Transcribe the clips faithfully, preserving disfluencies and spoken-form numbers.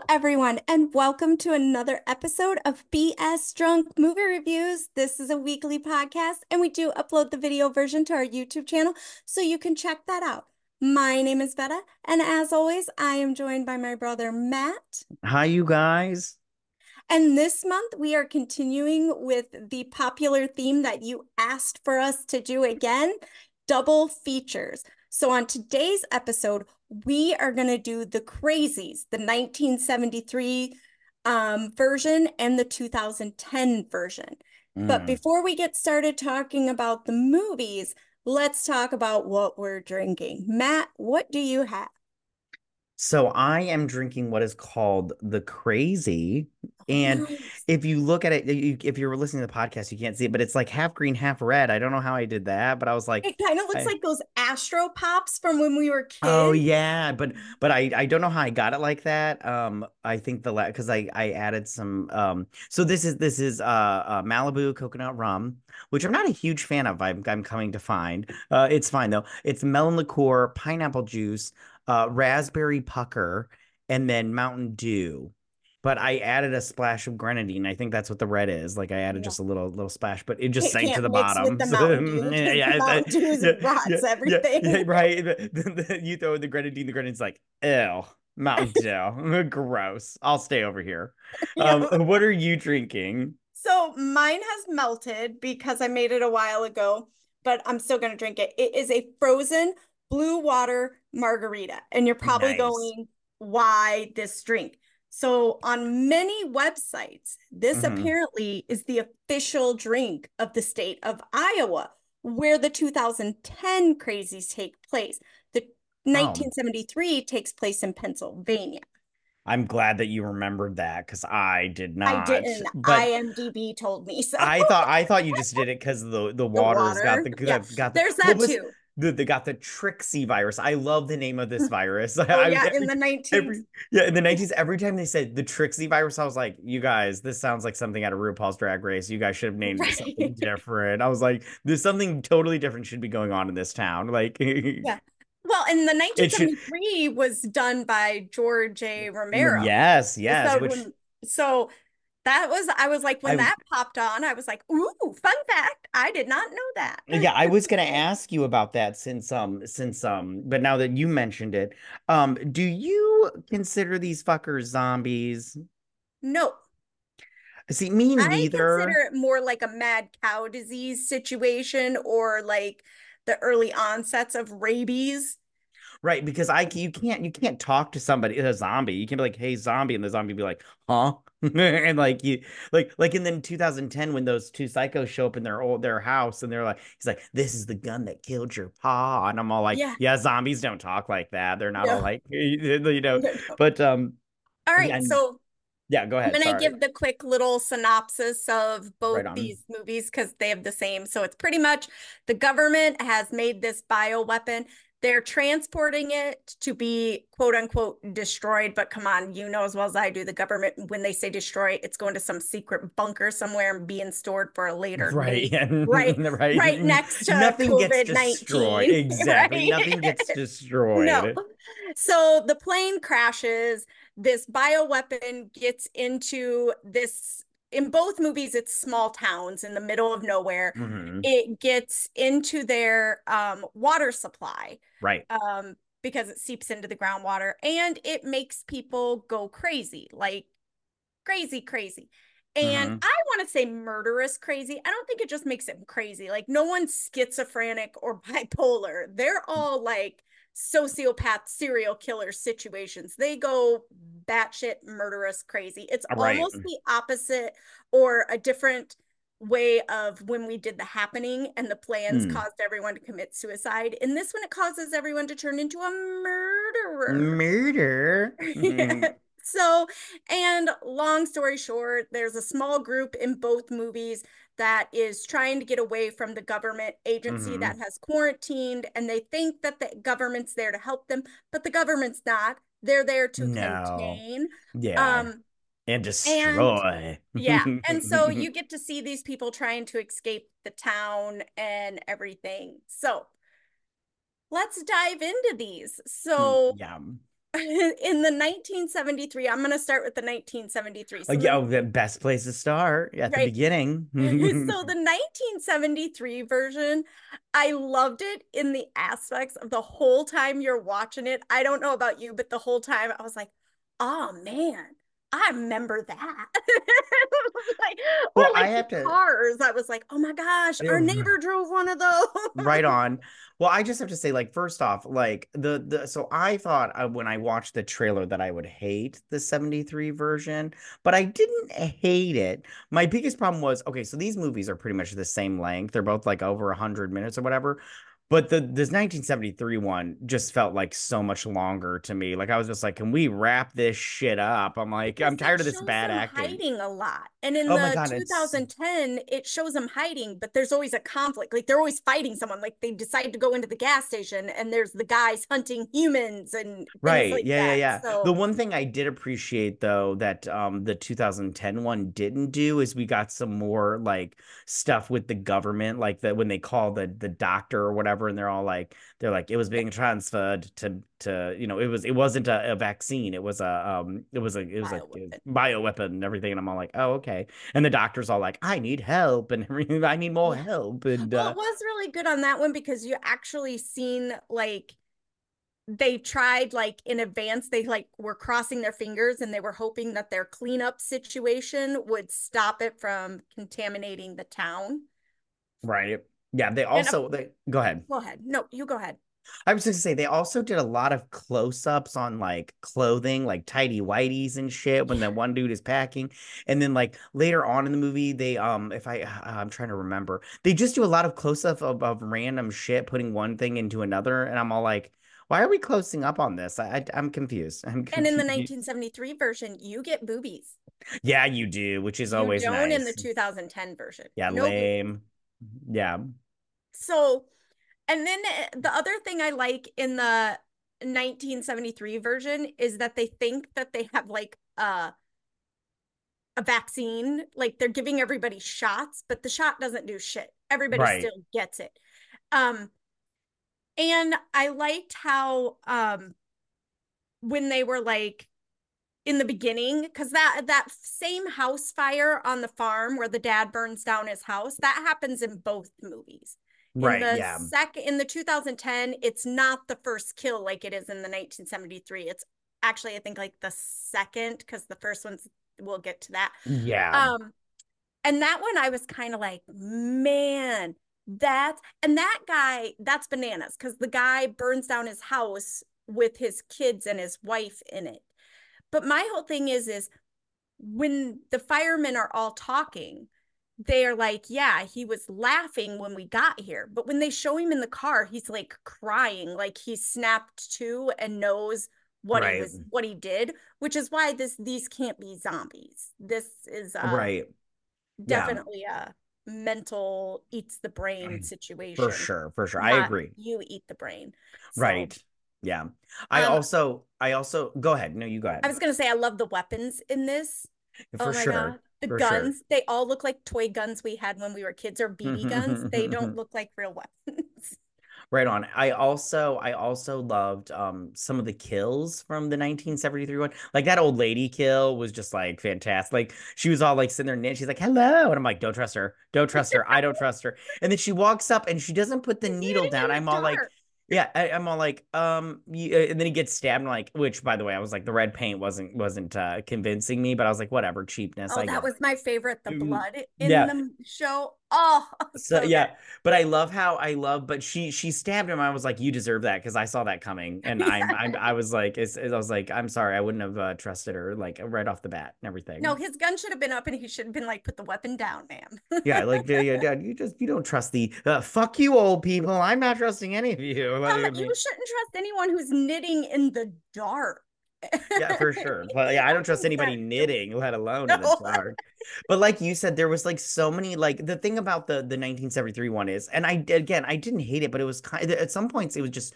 everyone, and welcome to another episode of B S Drunk Movie Reviews. This is a weekly podcast, and we do upload the video version to our YouTube channel, so you can check that out. My name is Vetta, and as always, I am joined by my brother Matt. Hi, you guys. And this month, we are continuing with the popular theme that you asked for us to do again, double features. So on today's episode, we are going to do the Crazies, the nineteen seventy-three um, version and the two thousand ten version. But Mm. before we get started talking about the movies, let's talk about what we're drinking. Matt, what do you have? So I am drinking what is called the Crazy. Oh, And nice. if you look at it, you, if you're listening to the podcast, you can't see it, but it's like half green, half red. I don't know how I did that, but I was like, It kind of looks I, like those Astro Pops from when we were oh kids. yeah, but but I I don't know how I got it like that. Um, I think the because I I added some um. So this is this is uh, uh Malibu coconut rum, which I'm not a huge fan of. I'm I'm coming to find. Uh, it's fine though. It's melon liqueur, pineapple juice, uh, raspberry pucker, and then Mountain Dew. But I added a splash of grenadine. I think that's what the red is. Like I added Yeah. just a little little splash, but it just It sank to can't the mix with bottom. the So, Mountain Dew because the yeah, Mountain it- Dew yeah, yeah, rots yeah, yeah, everything. right. The- the- you throw the grenadine, the grenadine's like, ew, Mountain Dew, gross. I'll stay over here. Um, Yeah. what are you drinking? So mine has melted because I made it a while ago, but I'm still going to drink it. It is a frozen blue water margarita. And you're probably Nice. going, why this drink? So on many websites, this Hmm. apparently is the official drink of the state of Iowa, where the two thousand ten crazies take place. The Oh, nineteen seventy-three takes place in Pennsylvania. I'm glad that you remembered that because I did I not. didn't. But IMDb told me so. I thought I thought you just did it because the the The water's got water. the Yeah, got, got the there's what that was too. the they got the Trixie virus. I love the name of this virus. Oh I yeah, in every the nineteenth. every yeah in the nineties every time they said the Trixie virus, I was like, you guys, this sounds like something out of RuPaul's Drag Race. You guys should have named it something Right. different. I was like, there's something totally different should be going on in this town. Like Yeah. Well, and the it should. nineteen seventy-three was done by George A. Romero. Yes, yes. So Which when so that was I was like when I that popped on, I was like, "Ooh, fun fact. I did not know that." Yeah, I was gonna ask you about that since um since um but now that you mentioned it, um do you consider these fuckers zombies? No. See, me I consider neither. it more like a mad cow disease situation or like the early onsets of rabies. Right, because I you can't you can't talk to somebody a zombie. You can be like, "Hey, zombie," and the zombie be like, "Huh?" And like you like like in then two thousand ten when those two psychos show up in their old their house and they're like, he's like, "This is the gun that killed your pa," and I'm all like, Yeah. "Yeah, zombies don't talk like that. They're not all No. like you know." No, no. But um, All yeah, right, and- so yeah. Go I'm ahead. gonna Sorry. give the quick little synopsis of Right both on. these movies because they have the same. So it's pretty much the government has made this bioweapon. They're transporting it to be quote unquote destroyed. But come on, you know as well as I do, the government, when they say destroy, it's going to some secret bunker somewhere and being stored for a later Right. date, Yeah. right? Right. Right next to Nothing gets COVID destroyed. nineteen, Exactly. right? Nothing gets No. destroyed. So the plane crashes. This bioweapon gets into this, in both movies, it's small towns in the middle of nowhere. Hmm. It gets into their um, water supply Right. um, because it seeps into the groundwater and it makes people go crazy, like crazy, crazy. And Hmm. I want to say murderous crazy. I don't think it just makes them crazy. Like, no one's schizophrenic or bipolar. They're all like sociopath, serial killer situations. They go batshit murderous crazy. It's Right. almost the opposite or a different way of when we did The Happening and the plans Mm. caused everyone to commit suicide. In this one, it causes everyone to turn into a murderer. Murder. Hmm. So, and long story short, there's a small group in both movies that is trying to get away from the government agency Hmm. that has quarantined, and they think that the government's there to help them, but the government's not. They're there to No. contain. Yeah. Um, And and destroy. yeah, and so you get to see these people trying to escape the town and everything. So let's dive into these. So Yeah. In the nineteen seventy-three, I'm going to start with the nineteen seventy-three. Oh, So yeah, the oh, the best place to start at the right. beginning. So the nineteen seventy-three version, I loved it in the aspects of the whole time you're watching it. I don't know about you, but the whole time I was like, oh man, I remember that. Like, or Well, I like the have to. cars. I was like, oh my gosh, our neighbor drove one of those. Right on. Well, I just have to say, like, first off, like the the so I thought uh, when I watched the trailer that I would hate the seventy-three version, but I didn't hate it. My biggest problem was, okay, so these movies are pretty much the same length. They're both like over a hundred minutes or whatever. But the this nineteen seventy-three one just felt like so much longer to me. Like I was just like, can we wrap this shit up? I'm like, Because I'm it tired of this shows bad them acting. hiding a lot. And in Oh my the God, it's two thousand ten, it shows them hiding, but there's always a conflict. Like they're always fighting someone. Like they decide to go into the gas station and there's the guys hunting humans and things right. like Yeah, yeah, that. yeah. The So one thing I did appreciate though that um the two thousand ten one didn't do is we got some more like stuff with the government, like that when they call the the doctor or whatever, and they're all like they're like it was yeah, being transferred to to you know it was it wasn't a, a vaccine, it was a um it was a it was a, a bioweapon. bioweapon and everything, and I'm all like, oh, okay. And the doctor's all like, I need help and everything, I need more Yeah. help. And Well, uh it was really good on that one because you actually seen like they tried like in advance, they like were crossing their fingers and they were hoping that their cleanup situation would stop it from contaminating the town. right. Yeah, they And uh, also they go ahead. go ahead. No, you go ahead. I was just to say they also did a lot of close-ups on like clothing, like tidy whities and shit when that one dude is packing. And then like later on in the movie, they um if I uh, I'm trying to remember, they just do a lot of close-up of, of random shit, putting one thing into another, and I'm all like, why are we closing up on this? I, I I'm confused. I'm And in the confused. nineteen seventy-three version, you get boobies. Yeah, you do, which is You always don't in the nice. two thousand ten version. Yeah, No boobies. lame. Yeah, So, and then uh, the other thing I like in the nineteen seventy-three version is that they think that they have like a a vaccine, like they're giving everybody shots, but the shot doesn't do shit. Everybody right, still gets it. Um, and I liked how um when they were like in the beginning, because that that same house fire on the farm where the dad burns down his house, that happens in both movies. In right, the yeah, second, in the two thousand ten, it's not the first kill like it is in the nineteen seventy-three. It's actually, I think, like the second, because the first one's, we'll get to that. yeah, Um, and that one I was kind of like, man, that and that guy, that's bananas, because the guy burns down his house with his kids and his wife in it. But my whole thing is, is when the firemen are all talking, they're like, yeah, he was laughing when we got here. But when they show him in the car, he's like crying, like he snapped to and knows what he right, was, what he did, which is why this, these can't be zombies. This is uh right, yeah. definitely a mental eats the brain For situation, sure, for sure. I not agree. you eat the brain. So, Right. Yeah. I um, also I also go ahead. No, you go I ahead. was gonna say I love the weapons in this. For Oh my sure. God. The For sure. guns, they all look like toy guns we had when we were kids or B B guns. They don't look like real weapons. Right on. I also I also loved um some of the kills from the nineteen seventy-three one. Like that old lady kill was just like fantastic. Like she was all like sitting there knitting. She's like, hello. And I'm like, don't trust her. Don't trust her. I don't trust her. And then she walks up and she doesn't put the He's needle knitting down. in the I'm all like, dark. yeah, I, I'm all like, um, you, uh, and then he gets stabbed. And like, which by the way, I was like, the red paint wasn't wasn't uh convincing me, but I was like, whatever, cheapness. Oh, I that get was my favorite, the it. Mm, blood in yeah. the show. Oh, So so good. yeah, but I love how I love, but she she stabbed him. I was like, you deserve that because I saw that coming, and I'm I'm Yeah. I was like, it's, I was like, I'm sorry, I wouldn't have uh, trusted her like right off the bat and No, everything. his gun should have been up and he should have been like, put the weapon down, ma'am. Yeah, like yeah, yeah, yeah, you just you don't trust the uh, fuck you old people. I'm not trusting any of you. Like, Um, I you mean, shouldn't trust anyone who's knitting in the dark. yeah, for sure. But yeah, I don't trust anybody That- knitting, let alone in the no. dark. But like you said, there was like so many like the thing about the the nineteen seventy-three one is, and I again I didn't hate it, but it was kind of at some points it was just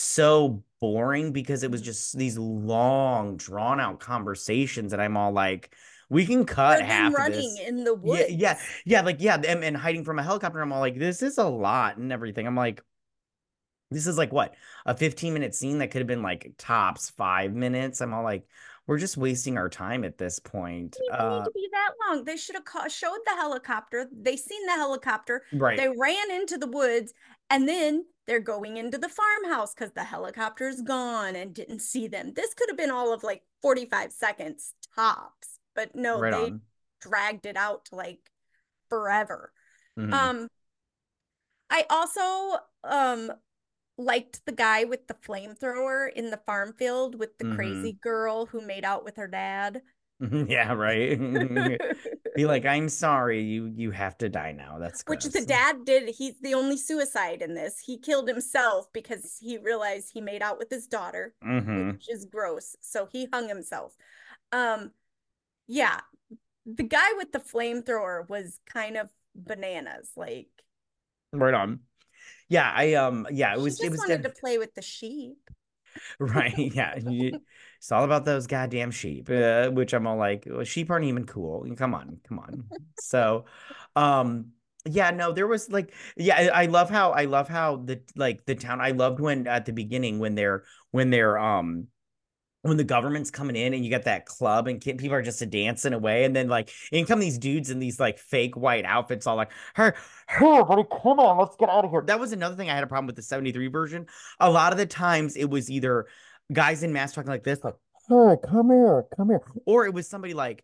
so boring because it was just these long drawn out conversations, and I'm all like, we can cut Or them half of running this. in the Yeah, yeah, woods. yeah, like yeah, and, and hiding from a helicopter. I'm all like, this is a lot and everything. I'm like, This is like what, a fifteen minute scene that could have been like tops five minutes. I'm all like, we're just wasting our time at this point. Didn't even need Uh, to be that long. They should have showed the helicopter. They seen the helicopter. right, They ran into the woods, and then they're going into the farmhouse because the helicopter's gone and didn't see them. This could have been all of like forty-five seconds tops, but no, right they on. dragged it out to like forever. Hmm. Um, I also um liked the guy with the flamethrower in the farm field with the crazy Hmm. girl who made out with her dad. Yeah, right. Be like, I'm sorry, you you have to die now. That's Which the gross. dad did. He's the only suicide in this. He killed himself because he realized he made out with his daughter, which Hmm. is gross. So he hung himself. Um, yeah, the guy with the flamethrower was kind of bananas. Like Right on. Yeah, I um yeah, it she was it just was wanted def to play with the sheep. right. Yeah. You- it's all about those goddamn sheep, uh, which I'm all like, well, sheep aren't even cool. Come on, come on. So, um, yeah, no, there was like, yeah, I, I love how I love how the like the town. I loved when at the beginning when they're when they're um when the government's coming in and you got that club and kid, people are just dancing away and then like in come these dudes in these like fake white outfits all like hey hey buddy come on let's get out of here. That was another thing I had a problem with the seventy-three version. A lot of the times it was either guys in masks talking like this like hey come here come here, or it was somebody like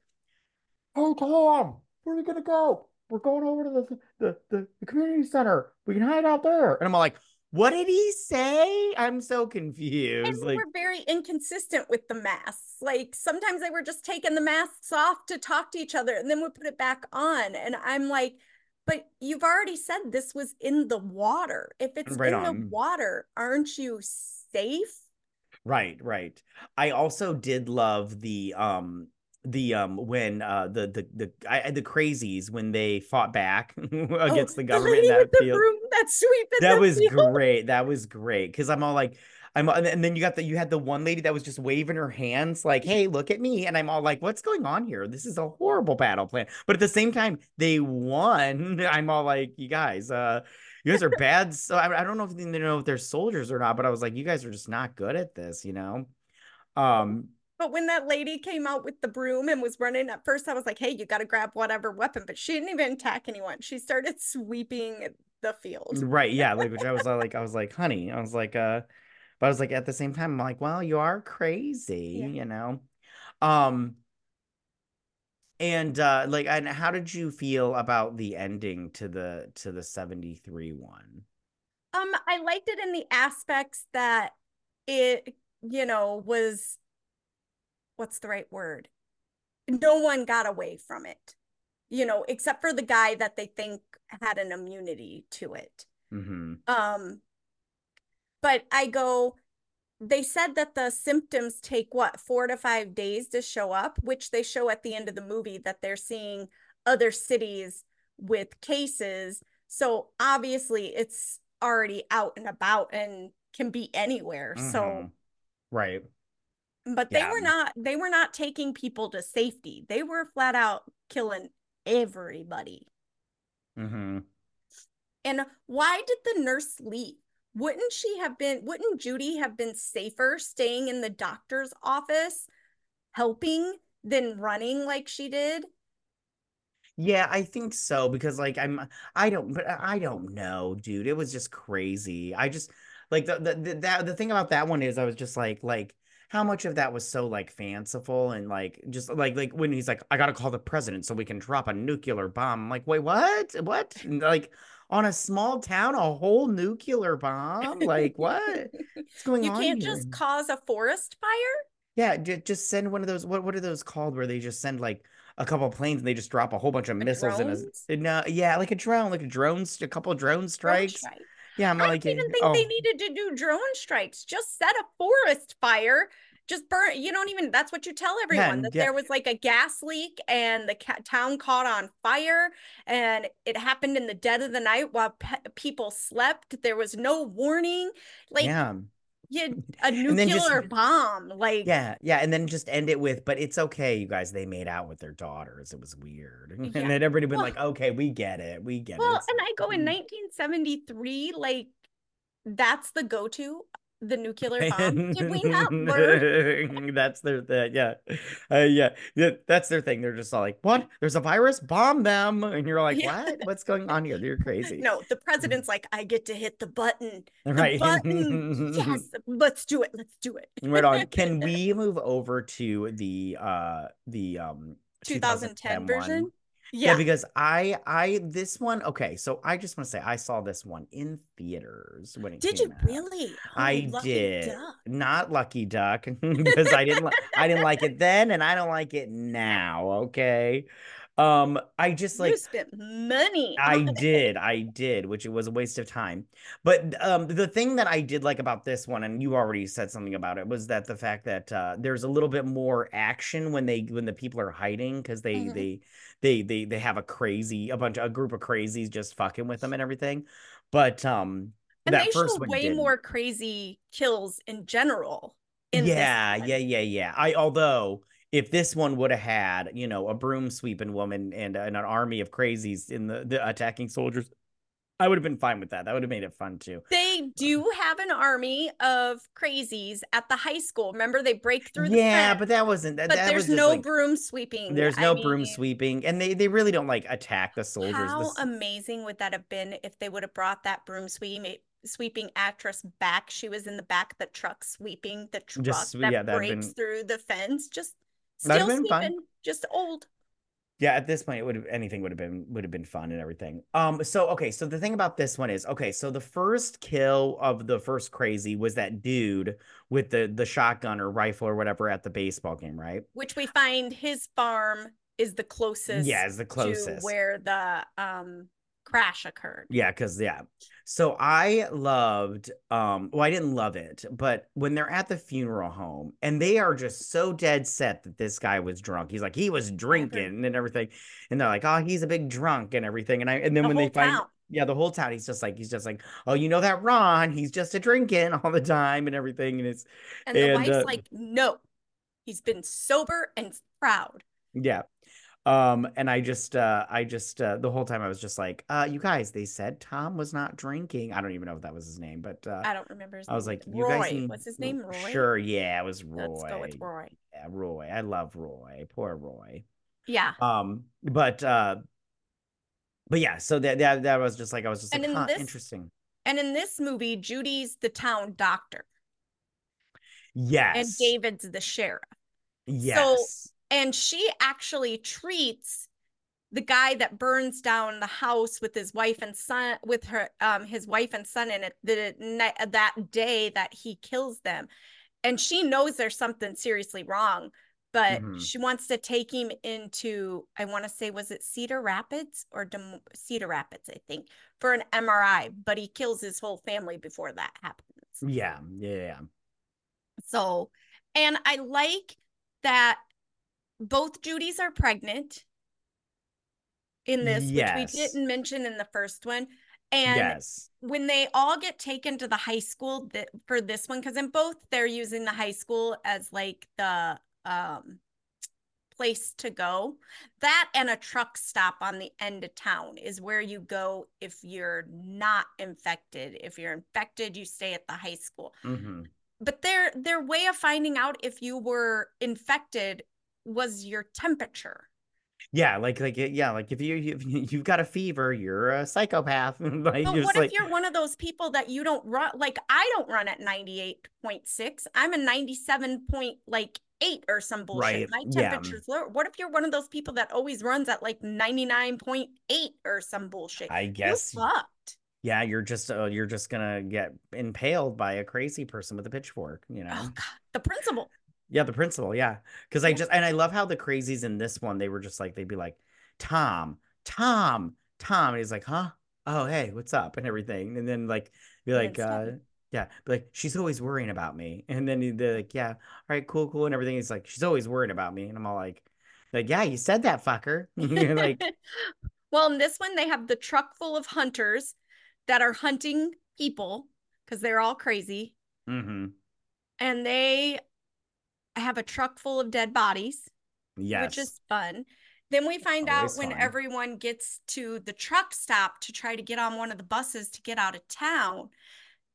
hey Tom, where are you gonna go? We're going over to the the, the, the community center, we can hide out there. And I'm all like, what did he say? I'm so And confused, they like were very inconsistent with the masks. Like sometimes they were just taking the masks off to talk to each other and then would put it back on. And I'm like, but you've already said this was in the water. If it's right in the on. water, aren't you safe? Right, right. I also did love the um the um when uh the the the I, the crazies when they fought back Oh, against the the government in lady with that the field. broom that's sweeping That the was field. great. That was great because I'm all like I'm and then and then you got the you had the one lady that was just waving her hands like, "Hey, look at me." And I'm all like, "What's going on here? This is a horrible battle plan." But at the same time, they won. I'm all like, "You guys, uh you guys are bad." So I, I don't know if they know if they're soldiers or not, but I was like, "You guys are just not good at this," you know? Um, But when that lady came out with the broom and was running, at first I was like, hey, you got to grab whatever weapon. But she didn't even attack anyone. She started sweeping the field. right, yeah, like which I was uh, like, I was like, honey, I was like, uh, but I was like, at the same time, I'm like, well, you are crazy, Yeah. you know. Um, and uh, like, and how did you feel about the ending to the to the seventy-three one? Um, I liked it in the aspects that it, you know, was what's the right word? No one got away from it, you know, except for the guy that they think had an immunity to it. Mm-hmm. Um, but I go, they said that the symptoms take what, four to five days to show up, which they show at the end of the movie that they're seeing other cities with cases. So obviously it's already out and about and can be anywhere. Mm-hmm. So, Right. but they Yeah. were not, they were not taking people to safety. They were flat out killing everybody. Mm-hmm. And why did the nurse leave? Wouldn't she have been, wouldn't Judy have been safer staying in the doctor's office helping than running like she did? Yeah, I think so because like I'm I don't but I don't know, dude. It was just crazy. I just like the the, the that the thing about that one is I was just like like how much of that was so like fanciful and like just like like when he's like I gotta call the president so we can drop a nuclear bomb. I'm like, wait, what? What? And, like on a small town, a whole nuclear bomb? Like what? What's going You on can't here? just cause a forest fire? Yeah, j just send one of those. What what are those called? Where they just send like a couple of planes and they just drop a whole bunch of A missiles in a. drones? In a yeah, like a drone, like a drone, a couple of drone Drone strikes. strike? Yeah, I'm I like, don't eh, even think they oh needed to do drone strikes. Just set a forest fire. Just burn. You don't even, that's what you tell yeah, everyone, and that yeah, there was like a gas leak and the ca- town caught on fire and it happened in the dead of the night while pe people slept. There was no warning. Like, yeah, you, a and then just nuclear bomb. Like, yeah, yeah, and then just end it with, but it's okay, you guys. They made out with their daughters. It was weird, and yeah. then everybody been Well, like, okay, we get it, we get it. well, It's and I go in nineteen seventy-three, like that's the go-to, the nuclear bomb. Did we not learn? That's their thing. Yeah. Uh, yeah. Yeah. That's their thing. They're just all like, what? There's a virus? Bomb them. And you're like, Yeah. what? What's going on here? You're crazy. No, the president's like, I get to hit the button. The Right. button. Yes, let's do it. Let's do Right on. it. Can we move over to the uh the um twenty ten twenty ten one? version. Yeah, Yeah. because I I this one, okay, so I just want to say I saw this one in theaters when it Did came you out. really? Oh, I lucky did. duck. Not Lucky Duck because I didn't like I didn't like it then and I don't like it now, okay? Um I just You like spent money I on it. did, I did, which it was a waste of time. But um, the thing that I did like about this one, and you already said something about it, was that the fact that uh, there's a little bit more action when they when the people are hiding because they Mhm. they they they they have a crazy a bunch a group of crazies just fucking with them and everything. But um, And they that show first one way didn't. more crazy kills in general in this Yeah, yeah, one. yeah, yeah. I although if this one would have had, you know, a broom sweeping woman and, and an army of crazies in the, the attacking soldiers, I would have been fine with that. That would have made it fun too. They do have an army of crazies at the high school. Remember, they break through the Yeah, fence, but that wasn't that. but That there's was just no like broom sweeping. there's I no broom mean, sweeping, and they they really don't like attack the soldiers. how This amazing would that have been if they would have brought that broom sweeping sweeping actress back? She was in the back of the truck sweeping the truck just that yeah, that'd breaks been through the fence. Just that'd have still been fun. sweeping, just old. Yeah, at this point, it would have anything would have been would have been fun and everything. Um, so okay, so the thing about this one is okay, so the first kill of the first crazy was that dude with the the shotgun or rifle or whatever at the baseball game, right? Which we find his farm is the Yeah, closest is the to closest. where the um crash occurred. Yeah, because yeah. So I loved um well, I didn't love it, but when they're at the funeral home and they are just so dead set that this guy was drunk. He's like, he was Every drinking and everything. And they're like, oh, he's a big drunk and everything. And I and then the when they whole find town. yeah, the whole town, he's just like, he's just like, oh, you know that Ron, he's just a drinking all the time and everything. And it's And the and wife's uh like, no, he's been sober and proud. yeah. Um, and I just, uh, I just, uh, the whole time I was just like, uh, you guys, they said Tom was not drinking. I don't even know if that was his name, but, uh, I don't remember his I was name like, either. you guys Roy. need, What's his name? Roy? sure, yeah, it was Let's go with Roy. Roy. Yeah, Roy. I love Roy. Poor Roy. Yeah. Um, but, uh, but yeah, so that, that, that was just like, I was just And like, in huh, this interesting. and in this movie, Judy's the town doctor and Yes. David's the sheriff. So, Yes. and she actually treats the guy that burns down the house with his wife and son with her um his wife and son in it the that day that he kills them, and she knows there's something seriously wrong, but hmm she wants to take him into, I want to say, was it Cedar Rapids or Dem- Cedar Rapids, I think, for an M R I, but he kills his whole family before that happens. Yeah. Yeah. So, and I like that both Judys are pregnant in this, which we Yes. didn't mention in the first one. And Yes. when they all get taken to the high school that for this one, because in both they're using the high school as like the um place to go. That and a truck stop on the end of town is where you go if you're not infected. If you're infected, you stay at the high school. hmm But their their way of finding out if you were infected was your temperature. Yeah, like like yeah, like if you if you've got a fever, you're a psychopath. Like But you're what just if like you're one of those people that you don't run, like I don't run at ninety-eight point six. I'm a ninety-seven point like eight or some bullshit. right, My yeah. temperature's lower. What if you're one of those people that always runs at like ninety-nine point eight or some bullshit? I You guess fucked. yeah, you're just uh, you're just gonna get impaled by a crazy person with a pitchfork, you Oh know. God, the principal. Yeah, the principal, yeah. Because I Yeah. just and I love how the crazies in this one they were just like they'd be like, Tom, Tom, Tom, and he's like, huh? Oh, hey, what's up? And everything, and then like be And then like, uh, Stephanie. yeah, be like she's always worrying about me, and then they're like, yeah, all right, cool, cool, and everything. He's like, she's always worried about me, and I'm all like, like, yeah, you said that, fucker. You're like, Well, in this one, they have the truck full of hunters that are hunting people because they're all crazy. mm-hmm, And they have a truck full of dead bodies, which yes, is fun. Then we find out always when fun. everyone gets to the truck stop to try to get on one of the buses to get out of town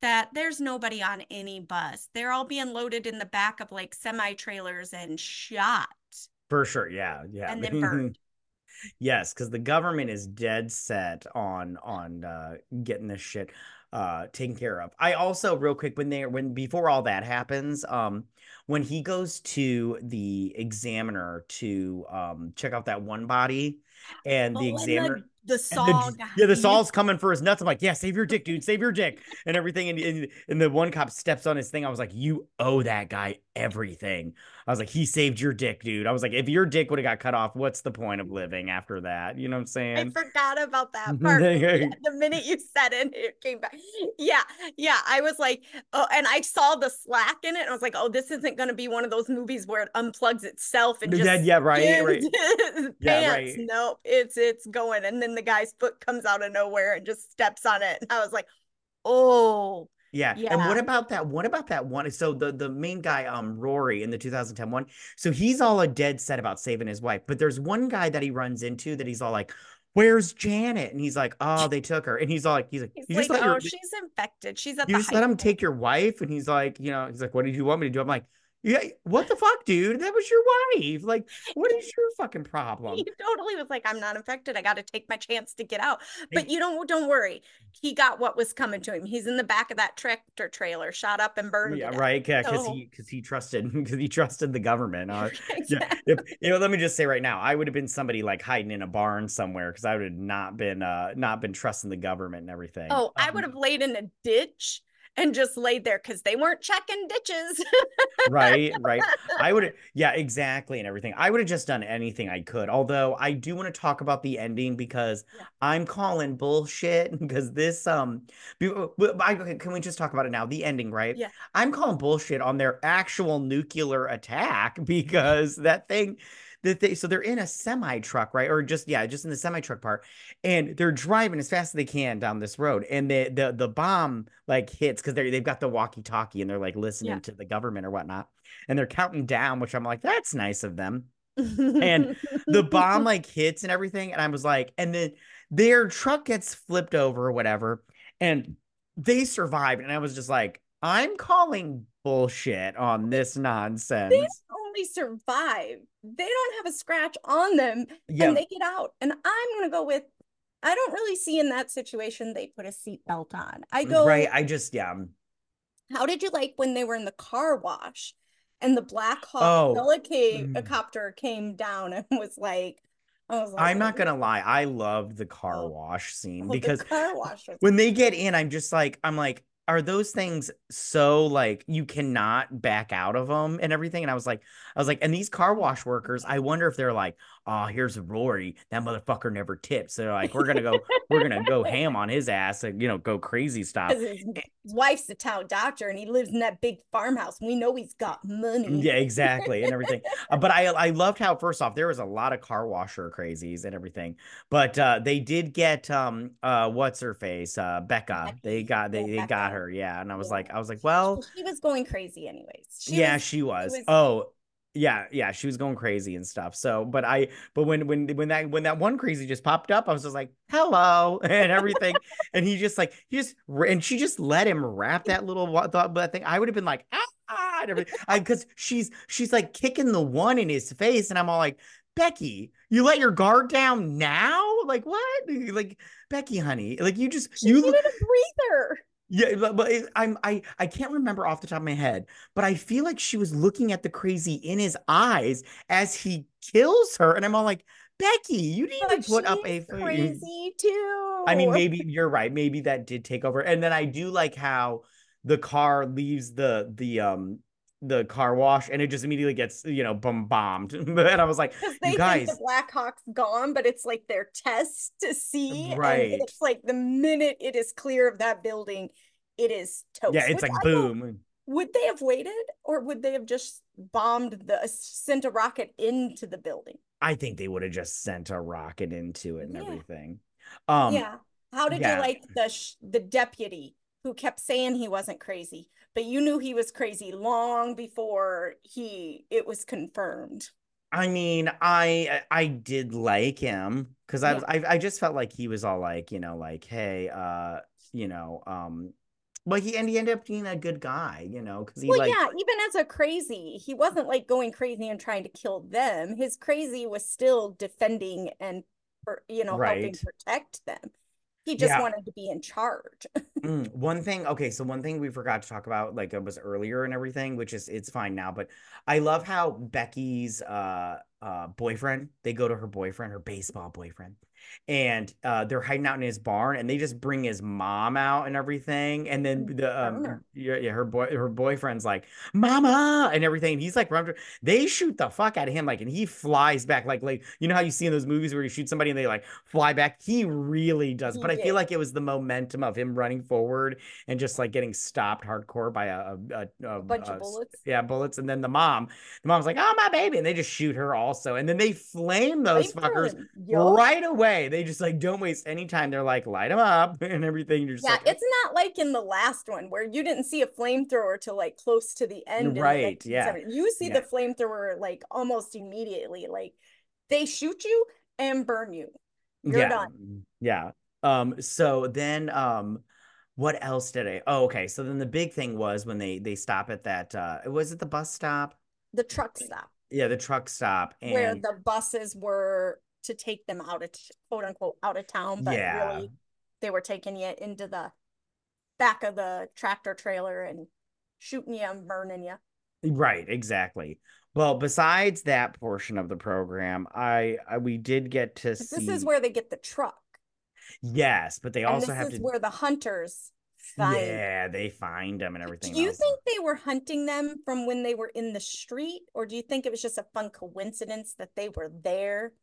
that there's nobody on any bus. They're all being loaded in the back of like semi trailers and shot For sure. Yeah. Yeah. and then burned. Yes, because the government is dead set on on uh, getting this shit uh, taken care of. I also, real quick, when they when before all that happens, um, when he goes to the examiner to um, check out that one body, and the Oh, and the examiner the and saw the yeah, the guy. Saul's coming for his nuts. I'm like, yeah, save your dick, dude, save your dick, and everything. And, and and the one cop steps on his thing. I was like, you owe that guy everything. I was like, he saved your dick, dude. I was like, if your dick would have got cut off, what's the point of living after that? You know what I'm I saying? forgot about that part. But yeah, the minute you said it, it came back. Yeah, yeah. I was like, oh, and I saw the slack in it. And I was like, oh, this isn't going to be one of those movies where it unplugs itself and Yeah, just yeah, right, skins right. his Yeah, pants. right. Nope, it's it's going. And then the guy's foot comes out of nowhere and just steps on it. And I was like, oh, Yeah. And what yeah, about that? What about that one? So the the main guy, um, Rory in the two thousand ten one. So he's all a dead set about saving his wife. But there's one guy that he runs into that he's all like, "Where's Janet?" And he's like, "Oh, they took her." And he's all like, he's like, he's "You just like, let oh, your she's infected. She's at you the just high let him school. take your wife." And he's like, you know, he's like, "What did you want me to do?" I'm like, "Yeah, what the fuck, dude? That was your wife. Like, what is your fucking He problem?" totally was like, I'm not infected. I got to take my chance to get out. But Hey, you don't don't worry. He got what was coming to him. He's in the back of that tractor trailer, shot up and burned to yeah, death. right. Yeah, because So he because he trusted because he trusted the government. Uh, yeah, exactly. if you know, let me just say right now, I would have been somebody like hiding in a barn somewhere because I would have not been uh not been trusting the government and everything. Oh, I would Um, have laid in a ditch and just laid there because they weren't checking ditches. Right, right. I would, yeah, exactly, and everything. I would have just done anything I could. Although I do want to talk about the ending because Yeah. I'm calling bullshit because this um, be- I, okay, can we just talk about it now? The ending, right? Yeah. I'm calling bullshit on their actual nuclear attack because that thing that they so they're in a semi truck, right? Or just yeah, just in the semi truck part, and they're driving as fast as they can down this road, and the the the bomb like hits because they they've got the walkie talkie and they're like Yeah. listening to the government or whatnot, and they're counting down, which I'm like, that's nice of them. And the bomb like hits and everything, and I was like, and then their truck gets flipped over or whatever, and they survived, and I was just like, I'm calling bullshit on this They nonsense. only survive. They don't have a scratch on them and Yeah, they get out. And I'm going to go with, I don't really see in that situation they put a seatbelt on. I right. go, I just yeah. how did you like when they were in the car wash and the Black Hawk Oh. helicopter came down and was like, I was like, I'm not gonna lie, I loved the car oh, wash scene oh, the because car wash was when they get in, I'm just like, I'm like, are those things so like you cannot back out of them and everything? And I was like, I was like, and these car wash workers, I wonder if they're like, oh, here's Rory, that motherfucker never tips. So they're like, we're gonna go, we're gonna go ham on his ass and you know, go crazy stuff. because his wife's a town doctor and he lives in that big farmhouse. We know he's got money. Yeah, exactly, and everything. Uh, but I I loved how first off there was a lot of car washer crazies and everything. But uh they did get um uh what's her face? Uh Becca. They Becky, got they, yeah, they got Becca. her, yeah. And I was Yeah. like I was like, well, She was going crazy anyways. She yeah, was she she was. was Oh, yeah, yeah, she was going crazy and stuff. So, but I but when when when that when that one crazy just popped up, I was just like, hello, and everything. And he just like he just and she just let him wrap that little thought that thing. I would have been like, ah, ah, and everything. I because she's she's like kicking the one in his face, and I'm all like, Becky, you let your guard down now? Like what? Like Becky, honey, like you just she you needed a breather. yeah, but, but it, I'm I I can't remember off the top of my head, but I feel like she was looking at the crazy in his eyes as he kills her, and I'm all like, Becky, you need to But put up she's a. crazy I mean, too. maybe you're right. Maybe that did take over, and then I do like how the car leaves the the um the car wash, and it just immediately gets you know bomb bombed, and I was like, Because you they think the guys, Black Hawk's gone, but it's like their test to see. And right? it's like the minute it is clear of that building, it is Yeah, toast. it's Which like I go, boom. would they have waited or would they have just bombed the sent a rocket into the building? I think they would have just sent a rocket into it and Yeah. everything. Um, Yeah. How did you yeah. like the sh- the deputy who kept saying he wasn't crazy, but you knew he was crazy long before he it was confirmed? I mean, I I did like him because I was Yeah. I I just felt like he was all like, you know, like, hey, uh, you know, um, Well, he and he ended up being a good guy, you know, because he Well, like yeah, even as a crazy, he wasn't like going crazy and trying to kill them. His crazy was still defending and, you know, helping right. protect them. He just Yeah. wanted to be in charge. Mm, one thing, okay, so one thing we forgot to talk about, like it was earlier and everything, which is it's fine now, but I love how Becky's uh uh boyfriend, they go to her boyfriend, her baseball boyfriend, and uh they're hiding out in his barn and they just bring his mom out and everything. And then the um Burner. yeah, yeah her boy her boyfriend's like, Mama, and everything. And he's like, run- they shoot the fuck out of him, like, and he flies back, like like you know how you see in those movies where you shoot somebody and they like fly back. He really does. He But I feel did. like it was the momentum of him running forward and just like getting stopped hardcore by a, a, a, A bunch a, of a bullets. yeah, bullets. And then the mom, the mom's like, oh my baby, and they just shoot her also. And then they flame those Flamethrower fuckers him. Yup. right away. They just like don't waste any time. They're like, light them up and everything. You're just Yeah, like, oh, it's not like in the last one where you didn't see a flamethrower till like close to the end in the right, yeah, nineteen seventies. You see the yeah, flamethrower like almost immediately. Like they shoot you and burn you. You're yeah, done. yeah. Um, so then um what else did I oh okay. So then the big thing was when they they stop at that uh was it the bus stop? The truck stop Yeah, the truck stop. where And the buses were to take them out of quote unquote out of town, but yeah, really they were taking you into the back of the tractor trailer and shooting you and burning you. right, exactly. Well, besides that portion of the program, I, I we did get to Because this is see, where they get the truck. yes, but they And also this have is to, where the hunters find. yeah, they find them and Do everything you else. think they were hunting them from when they were in the street, or do you think it was just a fun coincidence that they were there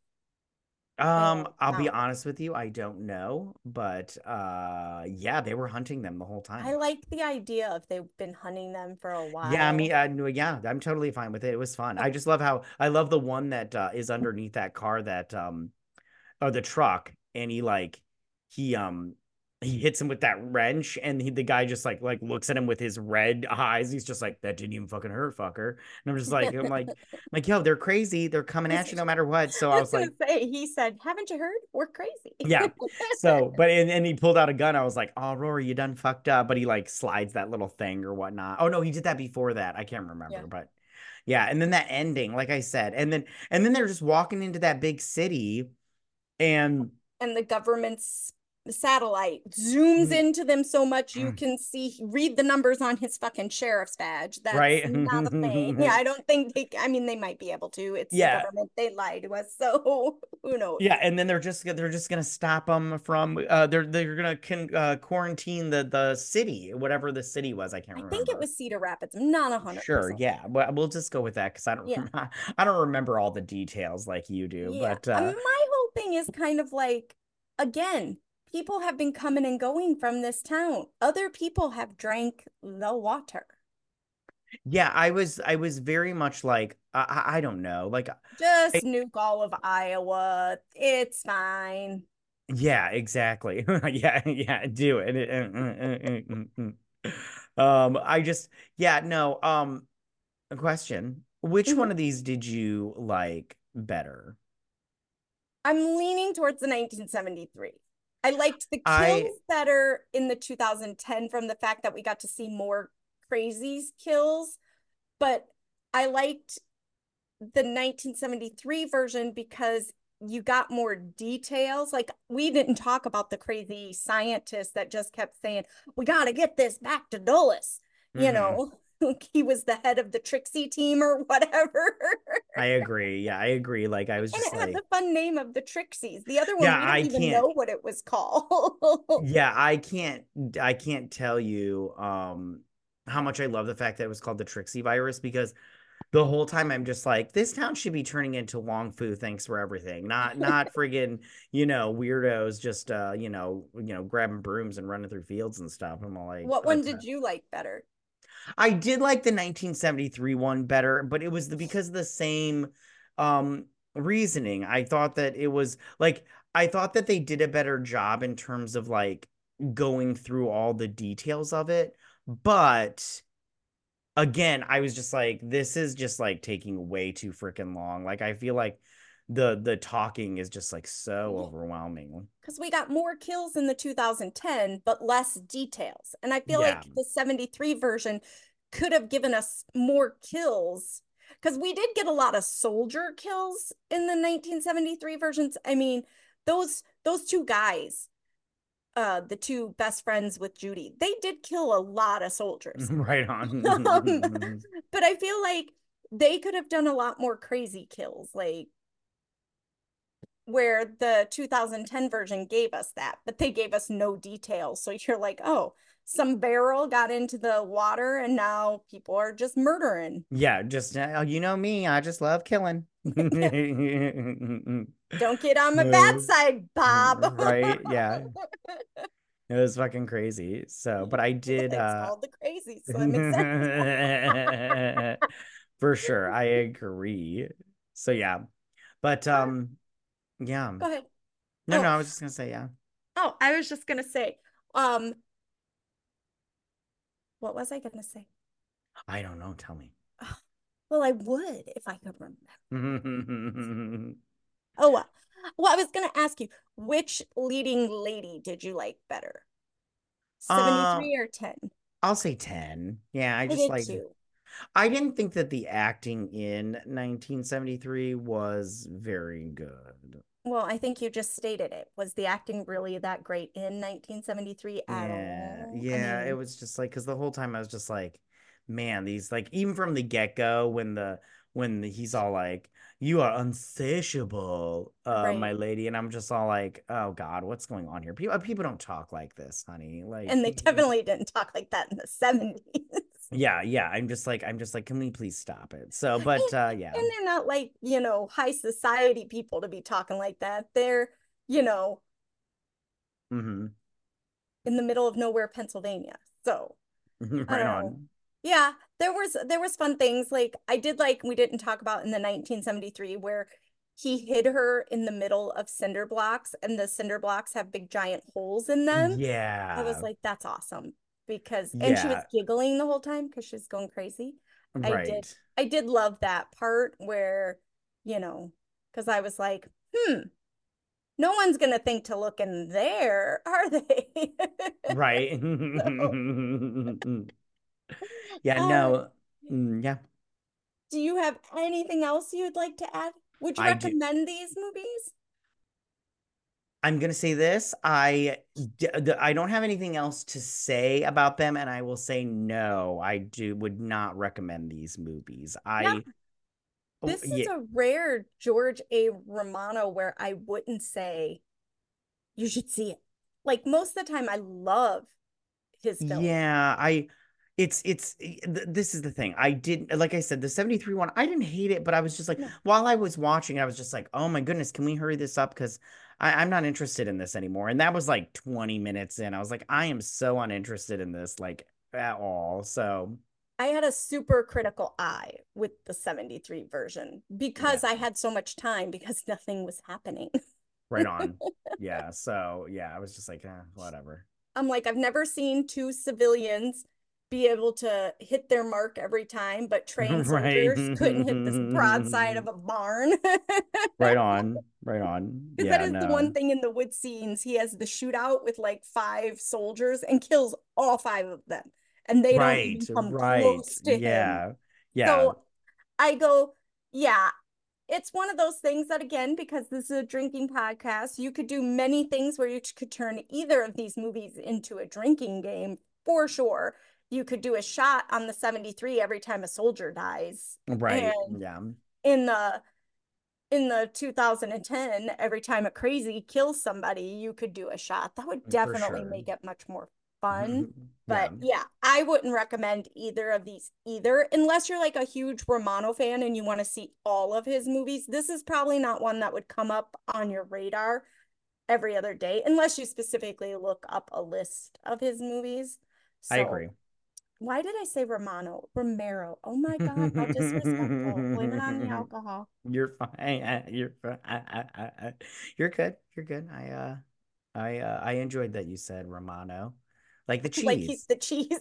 Um, and I'll be found them? honest with you, I don't know, but uh yeah, they were hunting them the whole I time. like the idea of they've been hunting them for a Yeah, I while. mean, uh, no, yeah, I'm totally fine with it. It was fun. I just love how I love the one that uh, is underneath that car that um or the truck, and he like he um he hits him with that wrench, and he, the guy just like like looks at him with his red eyes. He's just like, that didn't even fucking hurt, fucker. And I'm just like, I'm like, I'm like, yo, they're crazy. They're coming at you no matter what. So I I was was gonna like, say, he said, "Haven't you heard? We're crazy." yeah. So, but and, and he pulled out a gun. I was like, oh, Rory, you done fucked up. But he like slides that little thing or whatnot. Oh no, he did that before that. I can't Yeah. remember, but yeah. And then that ending, like I said, and then and then they're just walking into that big city, and And the government's satellite zooms into them so much you can see read the numbers on his fucking sheriff's badge. That's right? not a thing. Yeah, I don't think they, I mean, they might be able to. It's the Yeah, government. They lie to us, so who knows? yeah, and then they're just they're just gonna stop them from uh they're they're gonna can, uh, quarantine the the city, whatever the city was. I can't I think it remember. was Cedar Rapids. I'm not a hundred Sure, percent. yeah, but we'll just go with that because I don't Yeah. I don't remember all the details like you do. Yeah. But Um, uh my whole thing is kind of like, again, people have been coming and going from this town. Other people have drank the water. yeah, I was I was very much like I I don't know, like I, Just nuke all of Iowa. It's fine. yeah, exactly. Yeah, yeah, do it. Um, I just yeah, no, um, a question. Which Mhm. one of these did you like better? I'm leaning towards the nineteen seventy-three. I liked the I kills better in the two thousand ten from the fact that we got to see more crazies kills, but I liked the nineteen seventy-three version because you got more details. Like we didn't talk about the crazy scientist that just kept saying, "We got to get this back to Dulles." You mhm. know, he was the head of the Trixie team or whatever. I agree. Yeah, I agree. Like I was And just it had like, the fun name of the Trixies. The other one, yeah, we don't I even can't know what it was called. yeah, I can't I can't tell you um how much I love the fact that it was called the Trixie virus, because the whole time I'm just like, this town should be turning into Wong Fu, thanks for everything. Not not friggin', you know, weirdos just uh, you know, you know, grabbing brooms and running through fields and stuff. I'm all like, What one but did you like better? I did like the nineteen seventy-three one better, but it was the, because of the same um reasoning. I thought that it was like I thought that they did a better job in terms of like going through all the details of it. But again, I was just like, this is just like taking way too freaking long. Like I feel like the the talking is just like so Yeah, overwhelming. because we got more kills in the two thousand ten, but less details. And I feel Yeah. like the seventy-three version could have given us more kills because we did get a lot of soldier kills in the nineteen seventy-three versions. I mean, those those two guys, uh, the two best friends with Judy, they did kill a lot of soldiers. Right Um, on. but I feel like they could have done a lot more crazy kills, like where the two thousand ten version gave us that, but they gave us no details. So you're like, oh, some barrel got into the water and now people are just murdering. Yeah, just uh, you know me, I just love killing. Don't get on my bad Uh, side, Bob. right? Yeah. It was fucking crazy. So, but I did It's uh called the crazy, so that makes sense. for sure. I agree. So yeah. But um yeah. Go ahead. No, no, Oh, I was just gonna say yeah. oh, I was just gonna say, um, what was I gonna say? I don't know, tell me. Oh, well, I would if I could remember. Oh, well. Well, I was gonna ask you, which leading lady did you like better? Uh seventy-three or ten? I'll say ten. Yeah, I I just did like too. I didn't think that the acting in nineteen seventy-three was very good. Well, I think you just stated it. Was the acting really that great in nineteen seventy-three at Yeah, all? I yeah, it mean, was just like because the whole time I was just like, man, these like even from the get-go when the when the, he's all like, "You are unsatiable, uh, my right. lady," and I'm just all like, "Oh God, what's going on here? People people don't talk like this, honey." Like, And they definitely didn't talk like that in the seventies. yeah, yeah. I'm just like I'm just like, can we please stop it? So, And, but uh, yeah, and they're not like, you know, high society people to be talking like that. They're, you know, hmm in the middle of nowhere, Pennsylvania. So, I right don't know. on. Yeah, there was there was fun things like I did like we didn't talk about in the nineteen seventy-three where he hid her in the middle of cinder blocks and the cinder blocks have big giant holes in them. I was Yeah, like, that's awesome because and she was yeah, giggling the whole time because she was going crazy. I did right. I did love that part where, you know, because I was like, hmm, no one's gonna think to look in there, are they? Right. So, Yeah, uh, no. mm, Yeah, do you have anything else you'd like to add? Would you I do. recommend these movies? I'm gonna say this. I d- d- I don't have anything else to say about them, and I will say no. I do would not recommend these movies. Now, I oh, this is yeah, a rare George A. Romano where I wouldn't say you should see it. Like most of the time, I love his film. yeah, I it's it's th- this is the thing. I didn't like I said the seventy-three one, I didn't hate it, but I was just like No, while I was watching, I was just like, "Oh my goodness, can we hurry this up cuz I I'm not interested in this anymore." And that was like twenty minutes in. I was like, "I am so uninterested in this like at all." So, I had a super critical eye with the seventy-three version yeah, because I had so much time because nothing was happening. right on. Yeah, so yeah, I was just like, eh, whatever. I'm like, I've never seen two civilians be able to hit their mark every time, but trained Right. soldiers couldn't hit this broadside of a barn. Right on. Right on. Because that Yeah, is the one no. thing in the wood scenes. He has the shootout with like five soldiers and kills all five of them. And they don't Right. even come Right. close to him. Yeah. Yeah. So I go, yeah, it's one of those things that, again, because this is a drinking podcast, you could do many things where you could turn either of these movies into a drinking game for sure. You could do a shot on the seventy-three every time a soldier dies. Right. And Yeah. in the in the two thousand ten, every time a crazy kills somebody, you could do a shot. That would For definitely sure. make it much more fun. Yeah. But yeah, I wouldn't recommend either of these either, unless you're like a huge Romano fan and you want to see all of his movies. This is probably not one that would come up on your radar every other day, unless you specifically look up a list of his movies. I So agree. why did I say Romano? Romero. Oh my God, how disrespectful. Blame it on the alcohol. You're fine. You're fine. You're good. You're good. I uh I uh I enjoyed that you said Romano. Like the Like he's cheese. the cheese.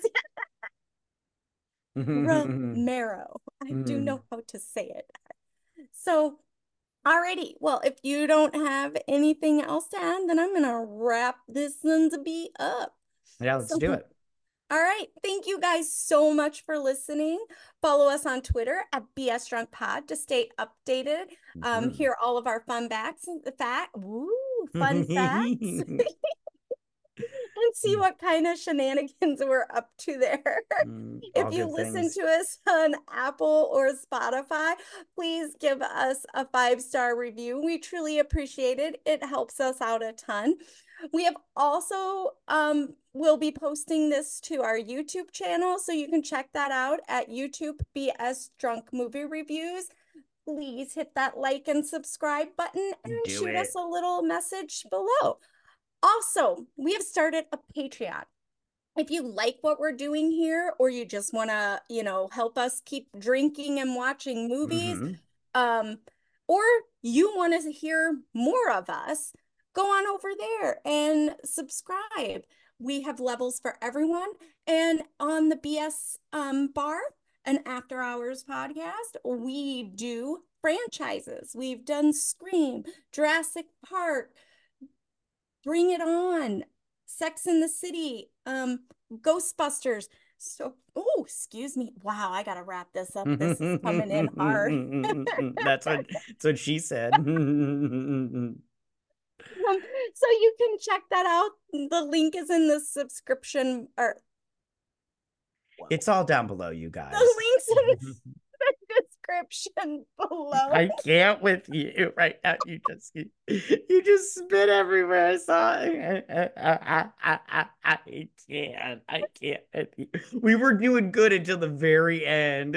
Romero. I do know how to say it. So Alrighty. Well, if you don't have anything else to add, then I'm gonna wrap this one to be up. Yeah, let's So, do it. all right. Thank you guys so much for listening. Follow us on Twitter at B S Drunk Pod to stay updated. Um, Mhm. hear all of our fun facts, fact, woo, fun facts, and see what kind of shenanigans we're up to there. Mm, If all you good listen things. to us on Apple or Spotify, please give us a five star review. We truly appreciate it. It helps us out a ton. We have also um will be posting this to our YouTube channel, so you can check that out at YouTube B S Drunk Movie Reviews. Please hit that like and subscribe button and Do shoot us it. a little message below. Also, we have started a Patreon. If you like what we're doing here, or you just want to, you know, help us keep drinking and watching movies, Mm-hmm. um, or you want to hear more of us, go on over there and subscribe. We have levels for everyone. And on the B S um, Bar, an after hours podcast, we do franchises. We've done Scream, Jurassic Park, Bring It On, Sex in the City, um, Ghostbusters. So, oh, excuse me. Wow, I gotta wrap this up. This is coming in hard. That's what that's what she said. Um, so you can check that out. The link is in the subscription or It's all down below, you the guys. links in the description below. I can't with you right now. You just you, you just spit everywhere. I saw it. I, I, I, I can't. I can't. We were doing good until the very end.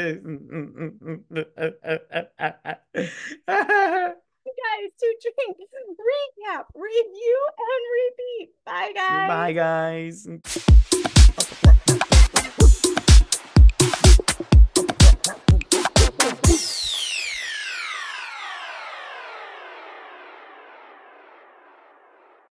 Guys, to drink, recap, review, and repeat. Bye, Bye, guys. guys.